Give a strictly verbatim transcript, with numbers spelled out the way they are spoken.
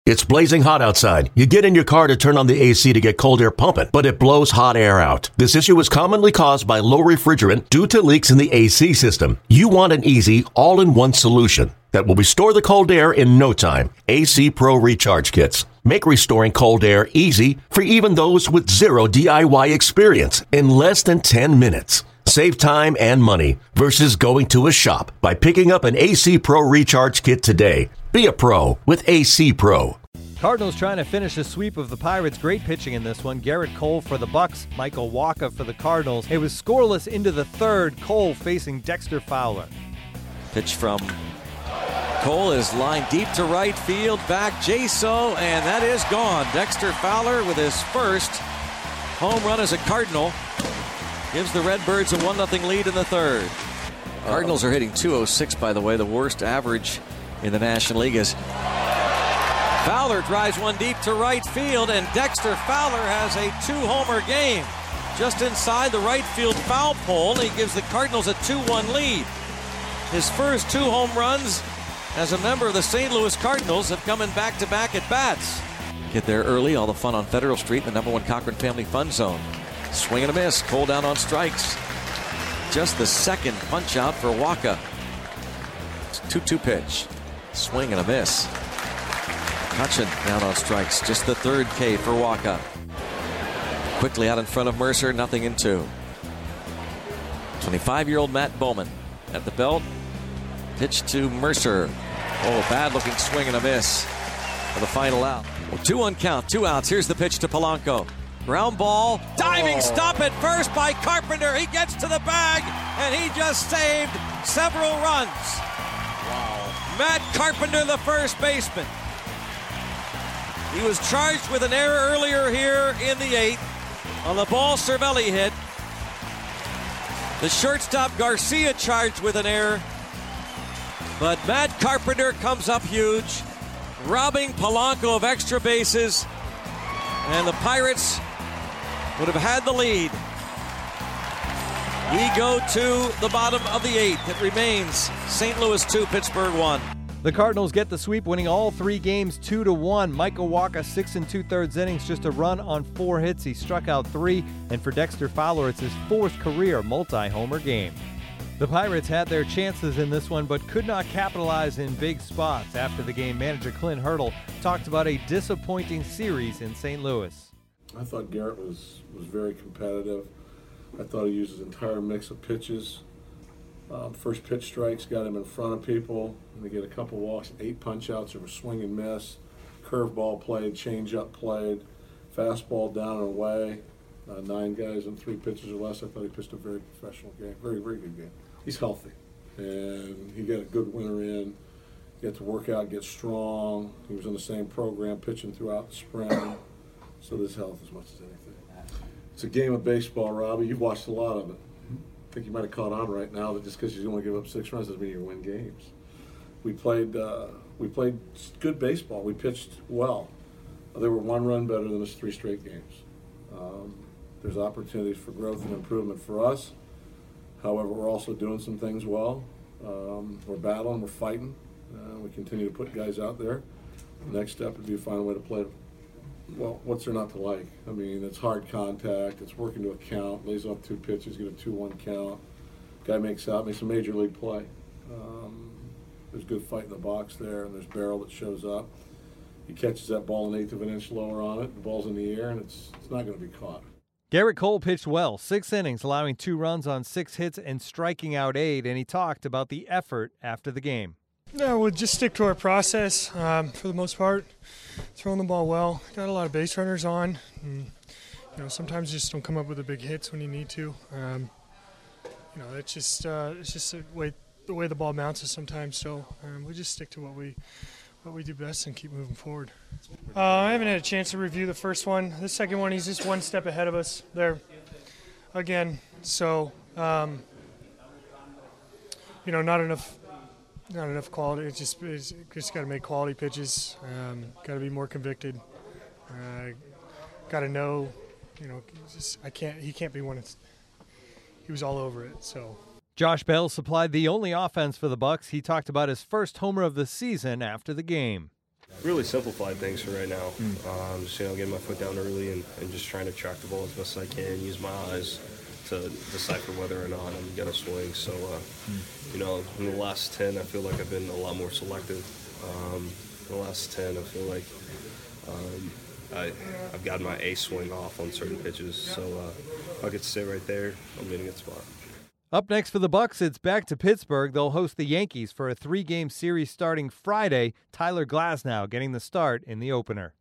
It's blazing hot outside. You get in your car to turn on the A C to get cold air pumping, but it blows hot air out. This issue is commonly caused by low refrigerant due to leaks in the A C system. You want an easy, all-in-one solution that will restore the cold air in no time. A C Pro Recharge Kits make restoring cold air easy for even those with zero D I Y experience in less than ten minutes. Save time and money versus going to a shop by picking up an A C Pro Recharge Kit today. Be a pro with A C Pro. Cardinals trying to finish a sweep of the Pirates. Great pitching in this one. Garrett Cole for the Bucks, Michael Wacha for the Cardinals. It was scoreless into the third. Cole facing Dexter Fowler. Pitch from Cole is lined deep to right field. Back Jaso, and that is gone. Dexter Fowler with his first home run as a Cardinal gives the Redbirds a one nothing lead in the third. Cardinals are hitting two oh six, by the way, the worst average in the National League. Is Fowler drives one deep to right field, and Dexter Fowler has a two-homer game just inside the right field foul pole, and he gives the Cardinals a two one lead. His first two home runs as a member of the Saint Louis Cardinals have come in back-to-back at-bats. Get there early, all the fun on Federal Street, the number one Cochran Family Fun Zone. Swing and a miss, Cole down on strikes. Just the second punch out for Wacha. two two pitch. Swing and a miss. Hutchin down on strikes. Just the third K for Wacha. Quickly out in front of Mercer, nothing in two. twenty-five-year-old Matt Bowman at the belt. Pitch to Mercer. Oh, bad looking swing and a miss for the final out. Well, two one count, two outs. Here's the pitch to Polanco. Ground ball, diving oh. stop at first by Carpenter. He gets to the bag, and he just saved several runs. Wow. Matt Carpenter, the first baseman. He was charged with an error earlier here in the eighth on the ball Cervelli hit. The shortstop Garcia charged with an error. But Matt Carpenter comes up huge, robbing Polanco of extra bases. And the Pirates would have had the lead. We go to the bottom of the eighth. It remains Saint Louis two, Pittsburgh one. The Cardinals get the sweep, winning all three games two to one. Michael Wacha, six and two-thirds innings, just a run on four hits. He struck out three. And for Dexter Fowler, it's his fourth career multi-homer game. The Pirates had their chances in this one, but could not capitalize in big spots. After the game, manager Clint Hurdle talked about a disappointing series in Saint Louis. I thought Garrett was, was very competitive. I thought he used his entire mix of pitches. Um, first pitch strikes got him in front of people, and they get a couple walks, eight punch-outs, there was swing and miss, curveball played, change-up played, fastball down and away, uh, nine guys in three pitches or less. I thought he pitched a very professional game, very, very good game. He's healthy, and he got a good winter in. He got to work out, get strong. He was in the same program, pitching throughout the spring. So there's health as much as anything. It's a game of baseball, Robbie. You've watched a lot of it. I think you might have caught on right now that just because you only give up six runs doesn't mean you win games. We played, uh, we played good baseball. We pitched well. They were one run better than us three straight games. Um, there's opportunities for growth and improvement for us. However, we're also doing some things well. Um, we're battling, we're fighting. Uh, we continue to put guys out there. The next step would be to find a way to play. Well, what's there not to like? I mean, it's hard contact. It's working to a count. Lays off two pitches, get a two one count. Guy makes out, makes a major league play. Um, there's good fight in the box there, and there's Barrel that shows up. He catches that ball an eighth of an inch lower on it. The ball's in the air, and it's it's not going to be caught. Garrett Cole pitched well, six innings, allowing two runs on six hits and striking out eight, and he talked about the effort after the game. No, we'll just stick to our process um, for the most part. Throwing the ball well. Got a lot of base runners on. And, you know, sometimes you just don't come up with the big hits when you need to. Um, you know, it's just uh, it's just the way the way the ball bounces sometimes. So um, we just stick to what we what we do best and keep moving forward. Uh, I haven't had a chance to review the first one. The second one, he's just one step ahead of us there. Again, so um, you know, not enough. Not enough quality. It's just it's just got to make quality pitches. Um, got to be more convicted. Uh, got to know, you know, just I can't. He can't be one. Of, he was all over it. So. Josh Bell supplied the only offense for the Bucks. He talked about his first homer of the season after the game. Really simplified things for right now. Mm. Um, just, you know, getting my foot down early and, and just trying to track the ball as best as I can, use my eyes to decipher whether or not I'm going to swing. So, uh, mm. you know, in the last ten, I feel like I've been a lot more selective. Um, in the last ten, I feel like um, I, I've gotten my A swing off on certain pitches. So uh, if I could stay right there, I'll be in a good spot. Up next for the Bucks, it's back to Pittsburgh. They'll host the Yankees for a three-game series starting Friday. Tyler Glasnow getting the start in the opener.